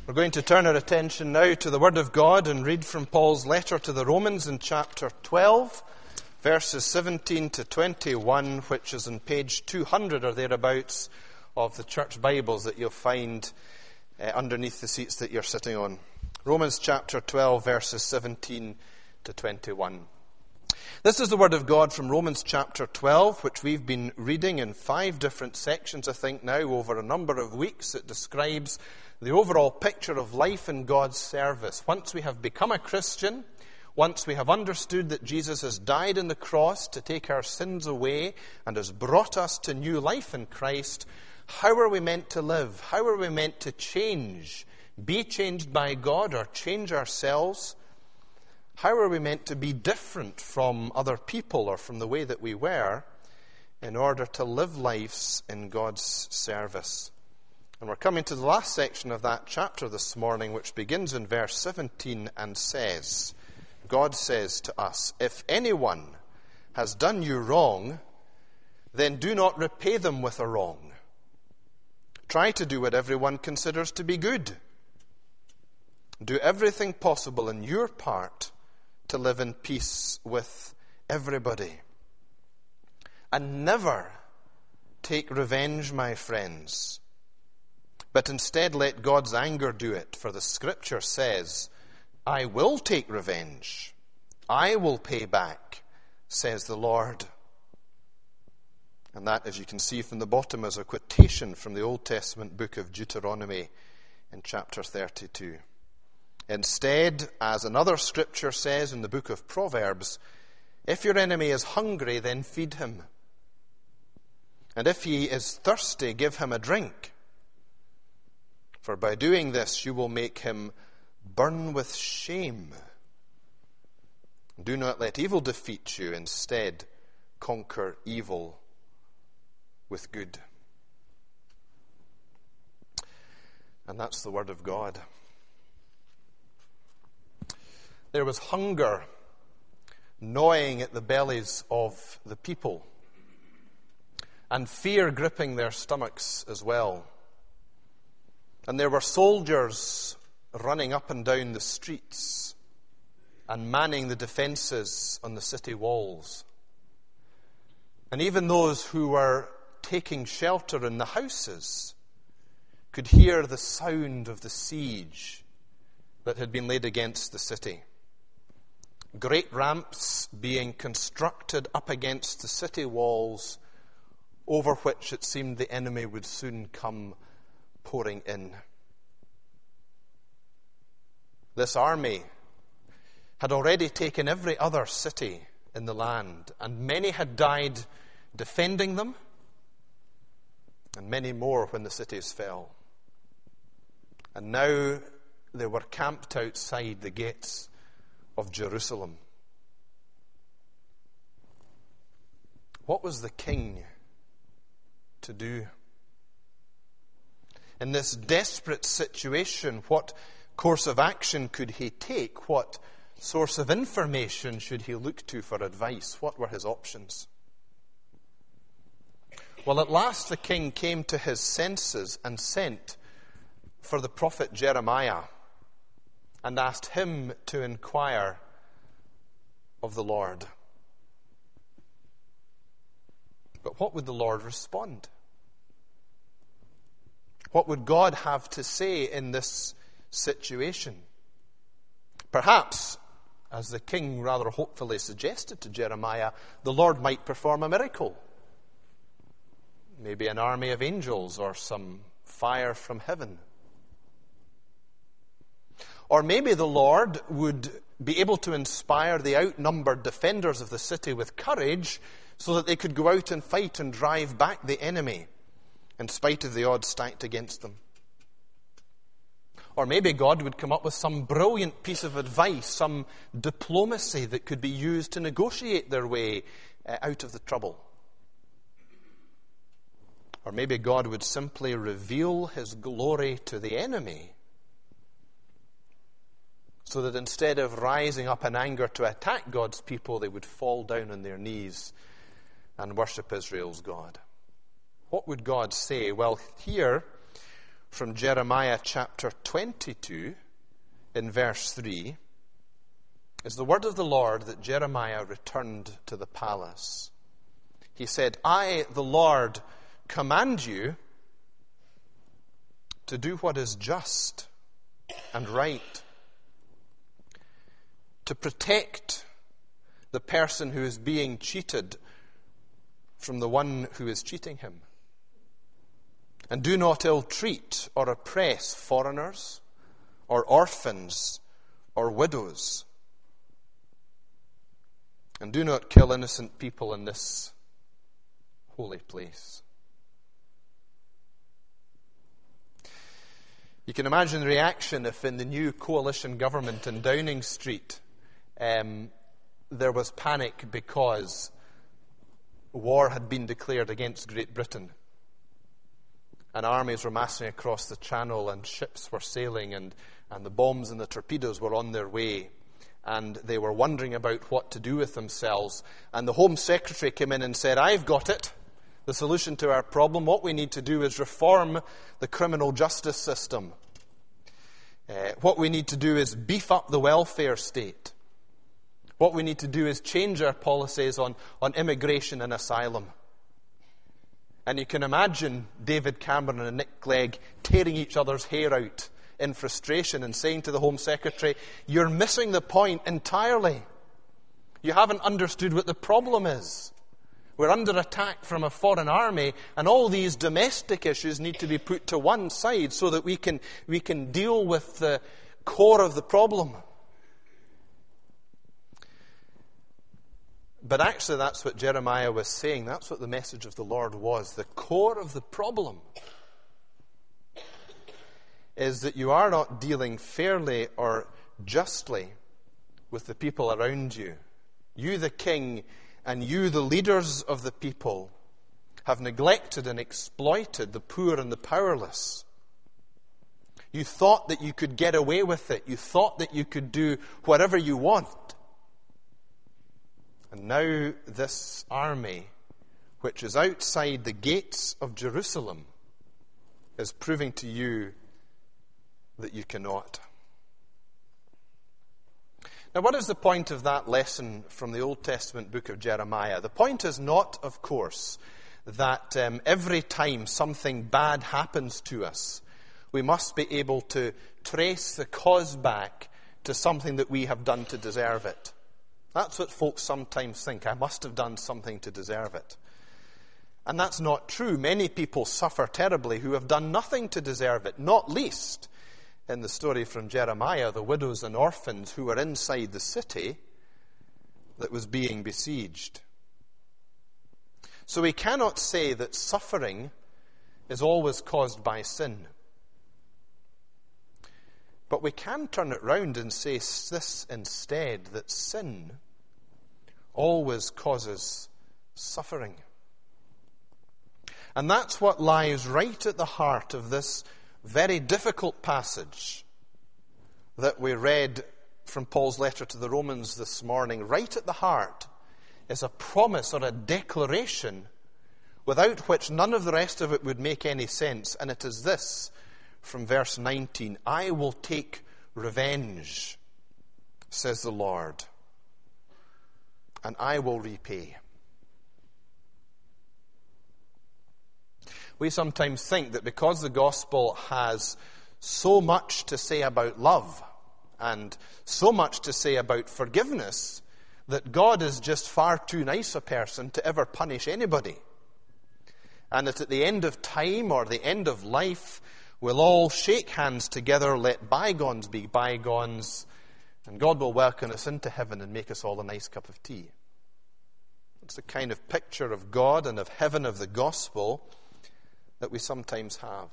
We're going to turn our attention now to the Word of God and read from Paul's letter to the Romans in chapter 12, verses 17 to 21, which is on page 200 or thereabouts of the church Bibles that you'll find underneath the seats that you're sitting on. Romans chapter 12, verses 17 to 21. This is the Word of God from Romans chapter 12, which we've been reading in 5 different sections, I think now, over a number of weeks. It describes the overall picture of life in God's service. Once we have become a Christian, once we have understood that Jesus has died on the cross to take our sins away and has brought us to new life in Christ, how are we meant to live? How are we meant to change? Be changed by God or change ourselves? How are we meant to be different from other people or from the way that we were in order to live lives in God's service? And we're coming to the last section of that chapter this morning, which begins in verse 17 and says, God says to us, if anyone has done you wrong, then do not repay them with a wrong. Try to do what everyone considers to be good. Do everything possible in your part to live in peace with everybody. And never take revenge, my friends, but instead let God's anger do it, for the Scripture says, I will take revenge. I will pay back, says the Lord. And that, as you can see from the bottom, is a quotation from the Old Testament book of Deuteronomy in chapter 32. Instead, as another Scripture says in the book of Proverbs, if your enemy is hungry, then feed him. And if he is thirsty, give him a drink. For by doing this, you will make him burn with shame. Do not let evil defeat you. Instead, conquer evil with good. And that's the Word of God. There was hunger gnawing at the bellies of the people, and fear gripping their stomachs as well. And there were soldiers running up and down the streets and manning the defenses on the city walls. And even those who were taking shelter in the houses could hear the sound of the siege that had been laid against the city. Great ramps being constructed up against the city walls, over which it seemed the enemy would soon come pouring in. This army had already taken every other city in the land, and many had died defending them, and many more when the cities fell. And now they were camped outside the gates of Jerusalem. What was the king to do? In this desperate situation, what course of action could he take? What source of information should he look to for advice? What were his options? Well, at last the king came to his senses and sent for the prophet Jeremiah and asked him to inquire of the Lord. But what would the Lord respond? What would God have to say in this situation? Perhaps, as the king rather hopefully suggested to Jeremiah, the Lord might perform a miracle. Maybe an army of angels or some fire from heaven. Or maybe the Lord would be able to inspire the outnumbered defenders of the city with courage so that they could go out and fight and drive back the enemy, in spite of the odds stacked against them. Or maybe God would come up with some brilliant piece of advice, some diplomacy that could be used to negotiate their way out of the trouble. Or maybe God would simply reveal his glory to the enemy, so that instead of rising up in anger to attack God's people, they would fall down on their knees and worship Israel's God. What would God say? Well, here from Jeremiah chapter 22 in verse 3 is the word of the Lord that Jeremiah returned to the palace. He said, I, the Lord, command you to do what is just and right, to protect the person who is being cheated from the one who is cheating him. And do not ill-treat or oppress foreigners or orphans or widows. And do not kill innocent people in this holy place. You can imagine the reaction if in the new coalition government in Downing Street there was panic because war had been declared against Great Britain. And armies were massing across the channel and ships were sailing and the bombs and the torpedoes were on their way. And they were wondering about what to do with themselves. And the Home Secretary came in and said, I've got it. The solution to our problem, what we need to do is reform the criminal justice system. What we need to do is beef up the welfare state. What we need to do is change our policies on immigration and asylum. And you can imagine David Cameron and Nick Clegg tearing each other's hair out in frustration and saying to the Home Secretary, you're missing the point entirely. You haven't understood what the problem is. We're under attack from a foreign army, and all these domestic issues need to be put to one side so that we can deal with the core of the problem. But actually that's what Jeremiah was saying. That's what the message of the Lord was. The core of the problem is that you are not dealing fairly or justly with the people around you. You, the king, and you, the leaders of the people, have neglected and exploited the poor and the powerless. You thought that you could get away with it. You thought that you could do whatever you want. And now this army, which is outside the gates of Jerusalem, is proving to you that you cannot. Now, what is the point of that lesson from the Old Testament book of Jeremiah? The point is not, of course, that every time something bad happens to us, we must be able to trace the cause back to something that we have done to deserve it. That's what folks sometimes think. I must have done something to deserve it. And that's not true. Many people suffer terribly who have done nothing to deserve it, not least in the story from Jeremiah, the widows and orphans who were inside the city that was being besieged. So we cannot say that suffering is always caused by sin. But we can turn it round and say this instead, that sin always causes suffering. And that's what lies right at the heart of this very difficult passage that we read from Paul's letter to the Romans this morning. Right at the heart is a promise or a declaration without which none of the rest of it would make any sense. And it is this from verse 19. I will take revenge, says the Lord, and I will repay. We sometimes think that because the gospel has so much to say about love and so much to say about forgiveness, that God is just far too nice a person to ever punish anybody. And that at the end of time or the end of life, we'll all shake hands together, let bygones be bygones, and God will welcome us into heaven and make us all a nice cup of tea. It's the kind of picture of God and of heaven of the gospel that we sometimes have.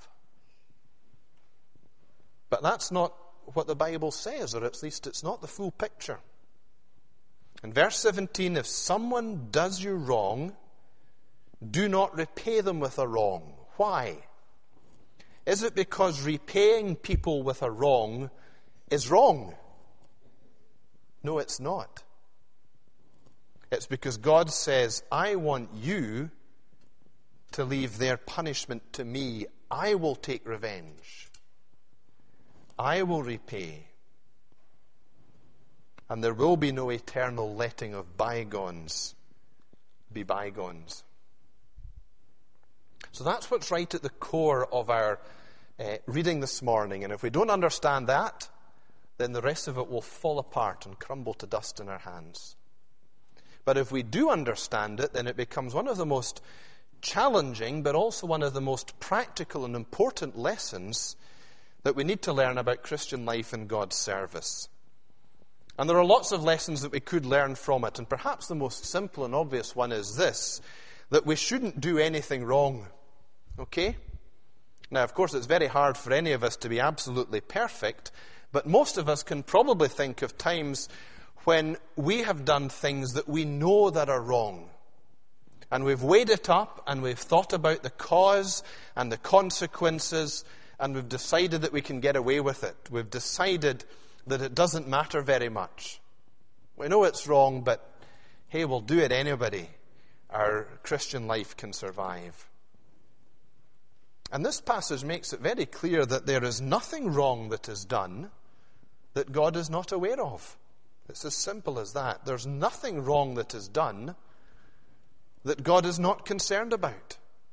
But that's not what the Bible says, or at least it's not the full picture. In verse 17, if someone does you wrong, do not repay them with a wrong. Why? Is it because repaying people with a wrong is wrong? No, it's not. It's because God says, I want you to leave their punishment to me. I will take revenge. I will repay. And there will be no eternal letting of bygones be bygones. So that's what's right at the core of our reading this morning. And if we don't understand that, then the rest of it will fall apart and crumble to dust in our hands. But if we do understand it, then it becomes one of the most challenging, but also one of the most practical and important lessons that we need to learn about Christian life and God's service. And there are lots of lessons that we could learn from it, and perhaps the most simple and obvious one is this, that we shouldn't do anything wrong. Okay? Now, of course, it's very hard for any of us to be absolutely perfect, but most of us can probably think of times when we have done things that we know that are wrong. And we've weighed it up, and we've thought about the cause and the consequences, and we've decided that we can get away with it. We've decided that it doesn't matter very much. We know it's wrong, but hey, we'll do it anyway. Our Christian life can survive. And this passage makes it very clear that there is nothing wrong that is done that God is not aware of. It's as simple as that. There's nothing wrong that is done that God is not concerned about.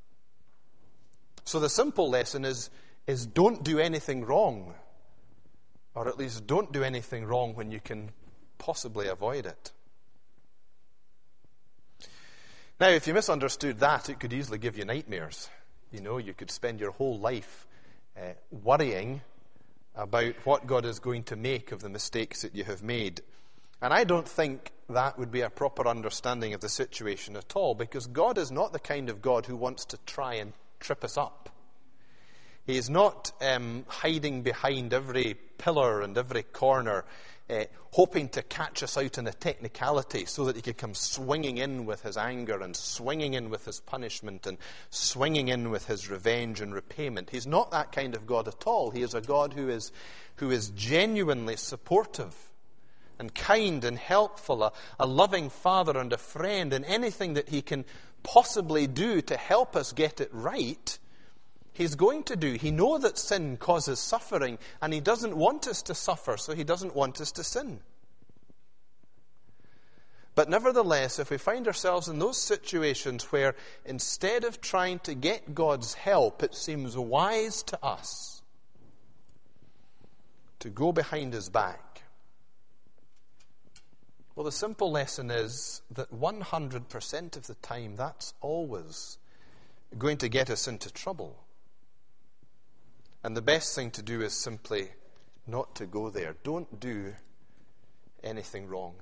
So the simple lesson is don't do anything wrong. Or at least don't do anything wrong when you can possibly avoid it. Now, if you misunderstood that, it could easily give you nightmares. You know, you could spend your whole life worrying about what God is going to make of the mistakes that you have made. And I don't think that would be a proper understanding of the situation at all, because God is not the kind of God who wants to try and trip us up. He is not hiding behind every pillar and every corner, hoping to catch us out in a technicality so that he could come swinging in with his anger and swinging in with his punishment and swinging in with his revenge and repayment. He's not that kind of God at all. He is a God who is genuinely supportive and kind and helpful, a loving father and a friend, and anything that he can possibly do to help us get it right, he's going to do. He knows that sin causes suffering, and he doesn't want us to suffer, so he doesn't want us to sin. But nevertheless, if we find ourselves in those situations where instead of trying to get God's help, it seems wise to us to go behind his back, well, the simple lesson is that 100% of the time, that's always going to get us into trouble. And the best thing to do is simply not to go there. Don't do anything wrong.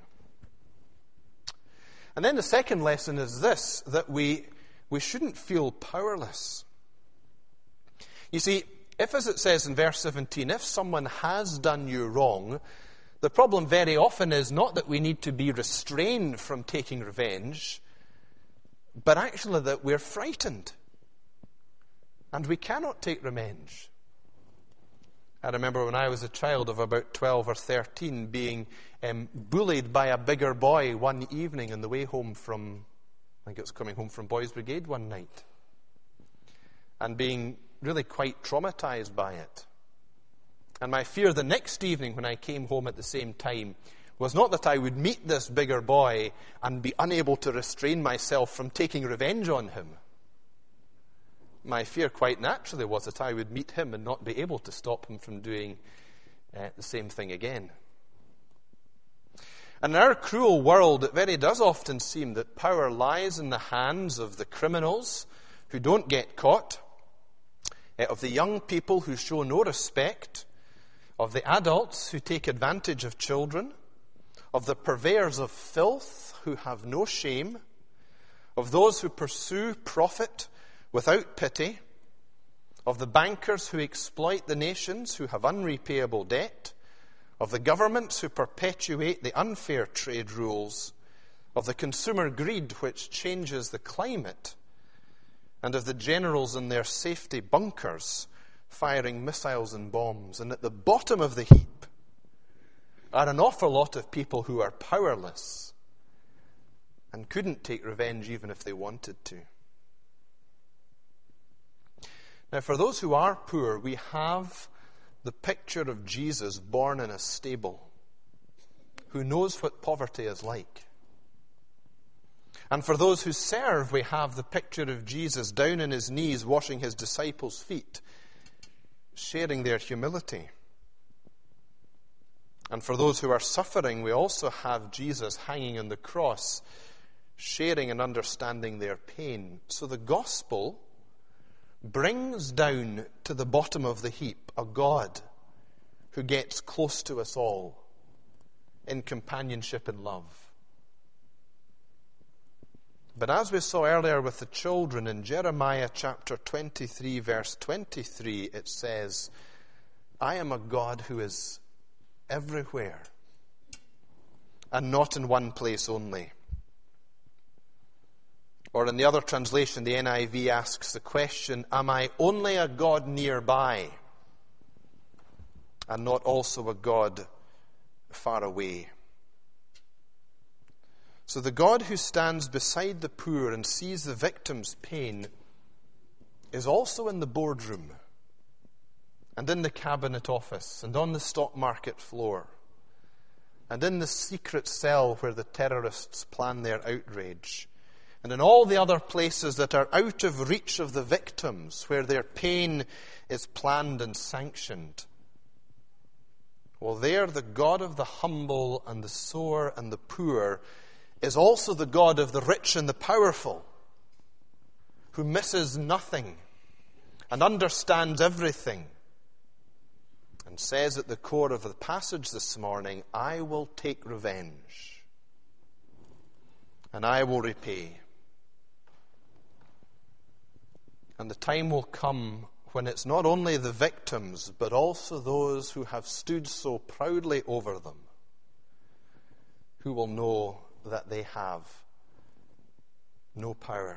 And then the second lesson is this, that we shouldn't feel powerless. You see, if, as it says in verse 17, if someone has done you wrong, the problem very often is not that we need to be restrained from taking revenge, but actually that we're frightened. And we cannot take revenge. I remember when I was a child of about 12 or 13 being bullied by a bigger boy one evening on the way home from, I think it was coming home from Boys Brigade one night, and being really quite traumatized by it. And my fear the next evening when I came home at the same time was not that I would meet this bigger boy and be unable to restrain myself from taking revenge on him. My fear quite naturally was that I would meet him and not be able to stop him from doing the same thing again. And in our cruel world, it very does often seem that power lies in the hands of the criminals who don't get caught, of the young people who show no respect, of the adults who take advantage of children, of the purveyors of filth who have no shame, of those who pursue profit without pity, of the bankers who exploit the nations who have unrepayable debt, of the governments who perpetuate the unfair trade rules, of the consumer greed which changes the climate, and of the generals in their safety bunkers firing missiles and bombs. And at the bottom of the heap are an awful lot of people who are powerless and couldn't take revenge even if they wanted to. Now, for those who are poor, we have the picture of Jesus born in a stable, who knows what poverty is like. And for those who serve, we have the picture of Jesus down on his knees, washing his disciples' feet, sharing their humility. And for those who are suffering, we also have Jesus hanging on the cross, sharing and understanding their pain. So the gospel brings down to the bottom of the heap a God who gets close to us all in companionship and love. But as we saw earlier with the children, in Jeremiah chapter 23, verse 23, it says, I am a God who is everywhere and not in one place only. Or in the other translation, the NIV asks the question, am I only a God nearby and not also a God far away? So the God who stands beside the poor and sees the victim's pain is also in the boardroom and in the cabinet office and on the stock market floor and in the secret cell where the terrorists plan their outrage and in all the other places that are out of reach of the victims where their pain is planned and sanctioned. Well, there the God of the humble and the sore and the poor is also the God of the rich and the powerful, who misses nothing and understands everything, and says at the core of the passage this morning, I will take revenge and I will repay. And the time will come when it's not only the victims, but also those who have stood so proudly over them, who will know that they have no power.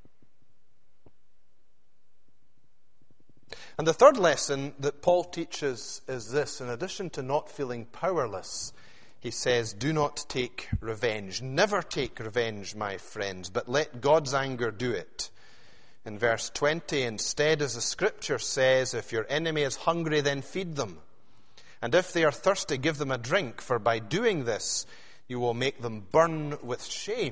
And the third lesson that Paul teaches is this. In addition to not feeling powerless, he says, do not take revenge. Never take revenge, my friends, but let God's anger do it. In verse 20, instead, as the scripture says, if your enemy is hungry, then feed them. And if they are thirsty, give them a drink, for by doing this, you will make them burn with shame.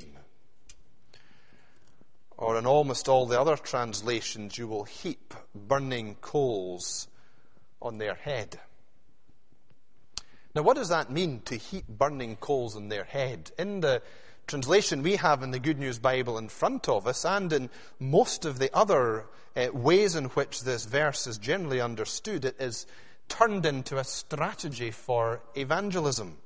Or in almost all the other translations, you will heap burning coals on their head. Now, what does that mean, to heap burning coals on their head? In the translation we have in the Good News Bible in front of us, and in most of the other ways in which this verse is generally understood, it is turned into a strategy for evangelism.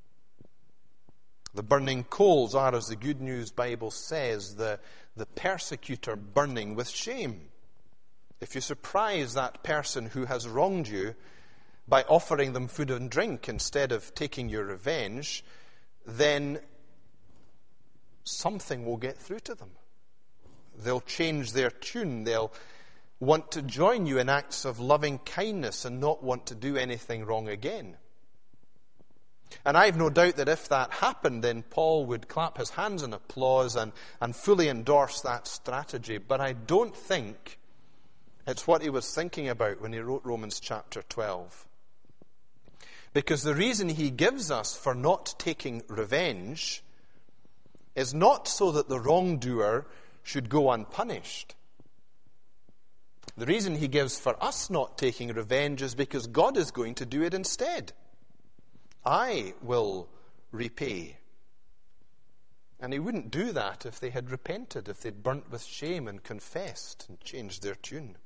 The burning coals are, as the Good News Bible says, the persecutor burning with shame. If you surprise that person who has wronged you by offering them food and drink instead of taking your revenge, then something will get through to them. They'll change their tune. They'll want to join you in acts of loving kindness and not want to do anything wrong again. And I have no doubt that if that happened, then Paul would clap his hands in applause and fully endorse that strategy. But I don't think it's what he was thinking about when he wrote Romans chapter 12. Because the reason he gives us for not taking revenge is not so that the wrongdoer should go unpunished. The reason he gives for us not taking revenge is because God is going to do it instead. I will repay. And he wouldn't do that if they had repented, if they'd burnt with shame and confessed and changed their tune.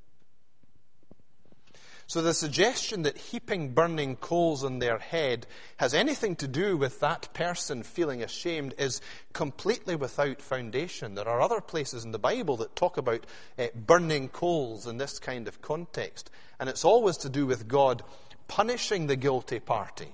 So the suggestion that heaping burning coals on their head has anything to do with that person feeling ashamed is completely without foundation. There are other places in the Bible that talk about burning coals in this kind of context. And it's always to do with God punishing the guilty party,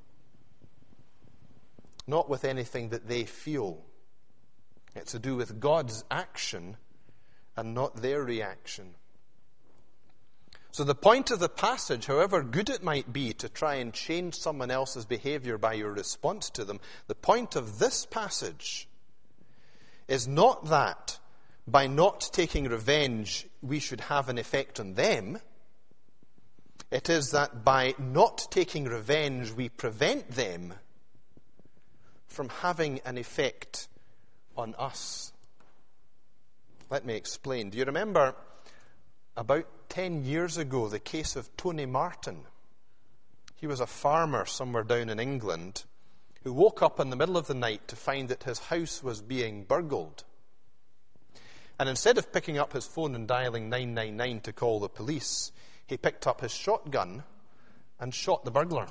not with anything that they feel. It's to do with God's action and not their reaction. So the point of the passage, however good it might be to try and change someone else's behavior by your response to them, the point of this passage is not that by not taking revenge, we should have an effect on them. It is that by not taking revenge, we prevent them from having an effect on us. Let me explain. Do you remember about 10 years ago the case of Tony Martin? He was a farmer somewhere down in England who woke up in the middle of the night to find that his house was being burgled. And instead of picking up his phone and dialing 999 to call the police, he picked up his shotgun and shot the burglar.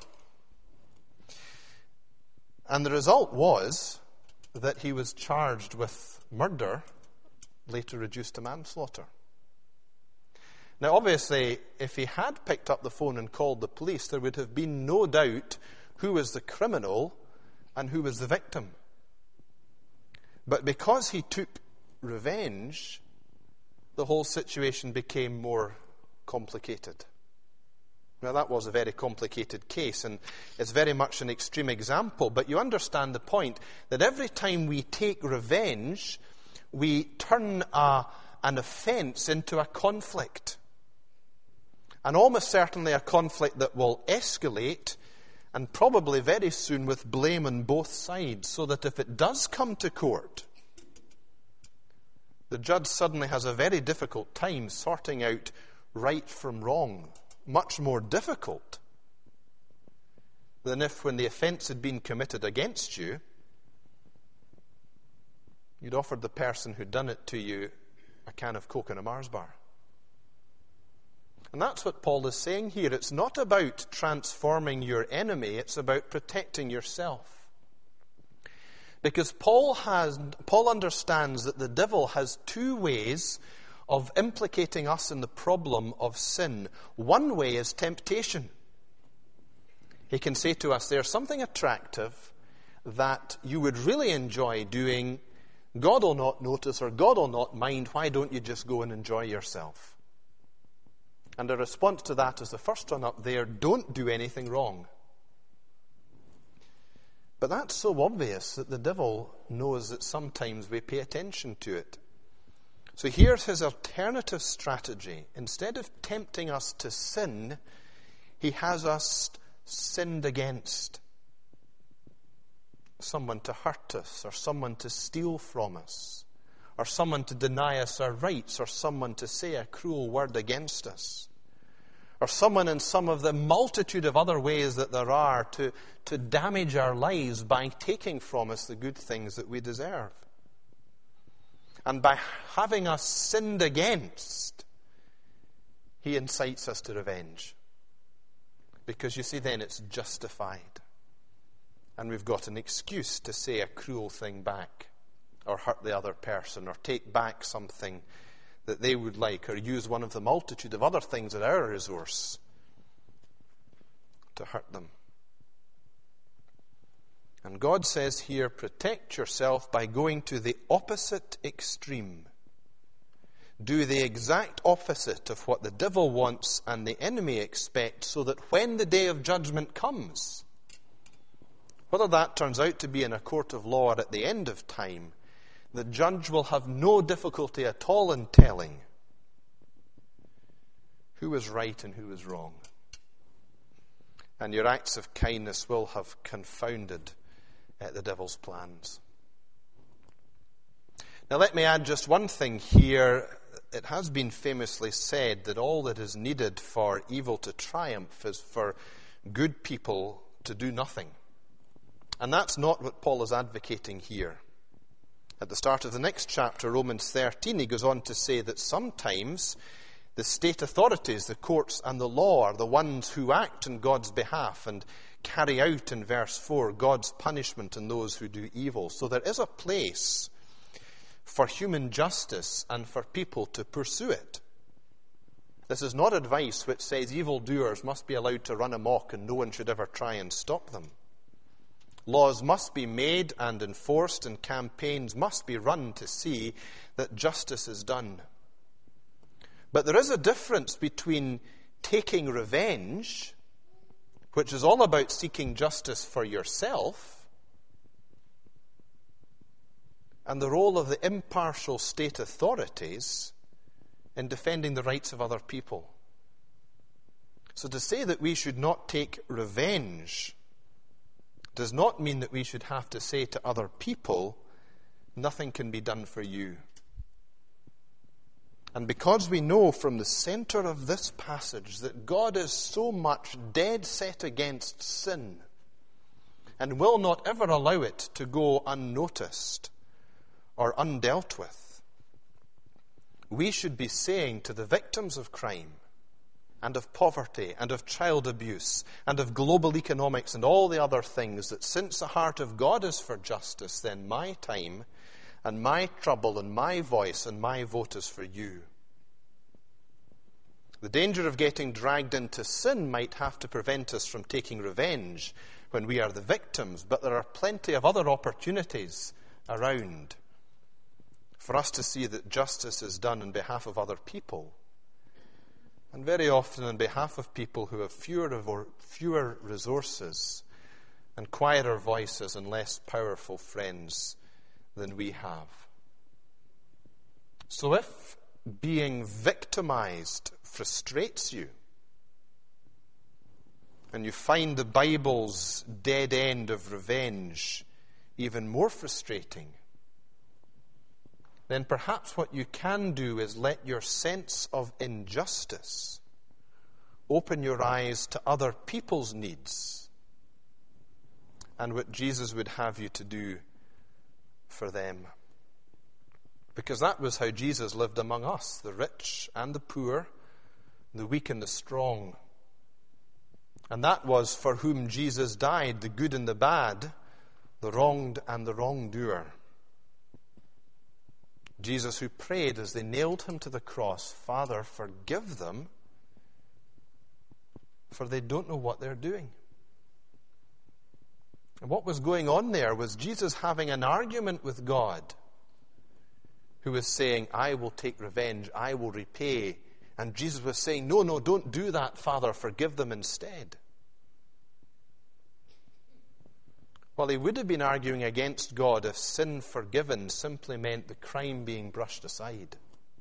And the result was that he was charged with murder, later reduced to manslaughter. Now, obviously, if he had picked up the phone and called the police, there would have been no doubt who was the criminal and who was the victim. But because he took revenge, the whole situation became more complicated. Now, that was a very complicated case, and it's very much an extreme example, but you understand the point that every time we take revenge, we turn an offense into a conflict. And almost certainly a conflict that will escalate, and probably very soon with blame on both sides, so that if it does come to court, the judge suddenly has a very difficult time sorting out right from wrong. Much more difficult than if, when the offence had been committed against you, you'd offered the person who'd done it to you a can of Coke and a Mars bar. And that's what Paul is saying here. It's not about transforming your enemy, it's about protecting yourself. Because Paul understands that the devil has two ways of implicating us in the problem of sin. One way is temptation. He can say to us, there's something attractive that you would really enjoy doing. God will not notice or God will not mind. Why don't you just go and enjoy yourself? And the response to that is the first one up there, don't do anything wrong. But that's so obvious that the devil knows that sometimes we pay attention to it. So here's his alternative strategy. Instead of tempting us to sin, he has us sinned against. Someone to hurt us, or someone to steal from us, or someone to deny us our rights, or someone to say a cruel word against us, or someone in some of the multitude of other ways that there are to damage our lives by taking from us the good things that we deserve. And by having us sinned against, he incites us to revenge. Because you see, then it's justified. And we've got an excuse to say a cruel thing back, or hurt the other person, or take back something that they would like, or use one of the multitude of other things at our resource to hurt them. And God says here, protect yourself by going to the opposite extreme. Do the exact opposite of what the devil wants and the enemy expects, so that when the day of judgment comes, whether that turns out to be in a court of law or at the end of time, the judge will have no difficulty at all in telling who is right and who is wrong. And your acts of kindness will have confounded the devil's plans. Now let me add just one thing here. It has been famously said that all that is needed for evil to triumph is for good people to do nothing. And that's not what Paul is advocating here. At the start of the next chapter, Romans 13, he goes on to say that sometimes the state authorities, the courts and the law, are the ones who act on God's behalf and carry out, in verse 4, God's punishment on those who do evil. So there is a place for human justice and for people to pursue it. This is not advice which says evildoers must be allowed to run amok and no one should ever try and stop them. Laws must be made and enforced, and campaigns must be run to see that justice is done. But there is a difference between taking revenge, which is all about seeking justice for yourself, and the role of the impartial state authorities in defending the rights of other people. So to say that we should not take revenge does not mean that we should have to say to other people, nothing can be done for you. And because we know from the center of this passage that God is so much dead set against sin and will not ever allow it to go unnoticed or undealt with, we should be saying to the victims of crime and of poverty and of child abuse and of global economics and all the other things that since the heart of God is for justice, then my time and my trouble and my voice and my vote is for you. The danger of getting dragged into sin might have to prevent us from taking revenge when we are the victims, but there are plenty of other opportunities around for us to see that justice is done on behalf of other people, and very often on behalf of people who have fewer resources and quieter voices and less powerful friends than we have. So if being victimized frustrates you, and you find the Bible's dead end of revenge even more frustrating, then perhaps what you can do is let your sense of injustice open your eyes to other people's needs and what Jesus would have you to do for them. Because that was how Jesus lived among us, the rich and the poor, the weak and the strong. And that was for whom Jesus died, the good and the bad, the wronged and the wrongdoer. Jesus who prayed as they nailed him to the cross, Father, forgive them, for they don't know what they're doing. And what was going on there was Jesus having an argument with God, who was saying, I will take revenge, I will repay. And Jesus was saying, no, don't do that, Father, forgive them instead. Well, he would have been arguing against God if sin forgiven simply meant the crime being brushed aside.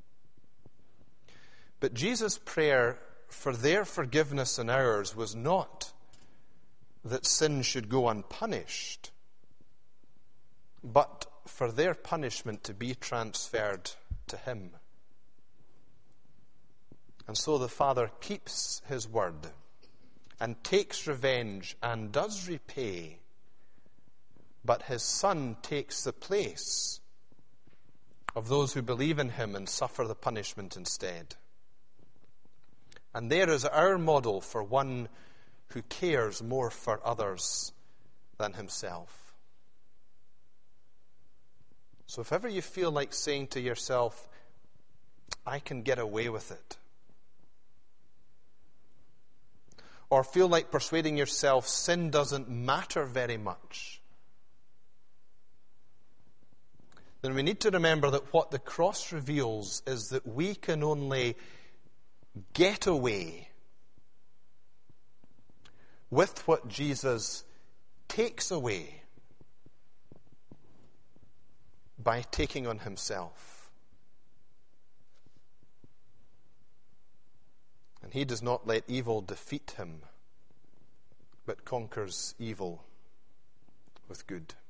But Jesus' prayer for their forgiveness and ours was not that sin should go unpunished, but for their punishment to be transferred to him. And so the Father keeps his word and takes revenge and does repay, but his Son takes the place of those who believe in him and suffer the punishment instead. And there is our model for one who cares more for others than himself. So if ever you feel like saying to yourself, I can get away with it, or feel like persuading yourself sin doesn't matter very much, then we need to remember that what the cross reveals is that we can only get away with what Jesus takes away by taking on himself. And he does not let evil defeat him, but conquers evil with good.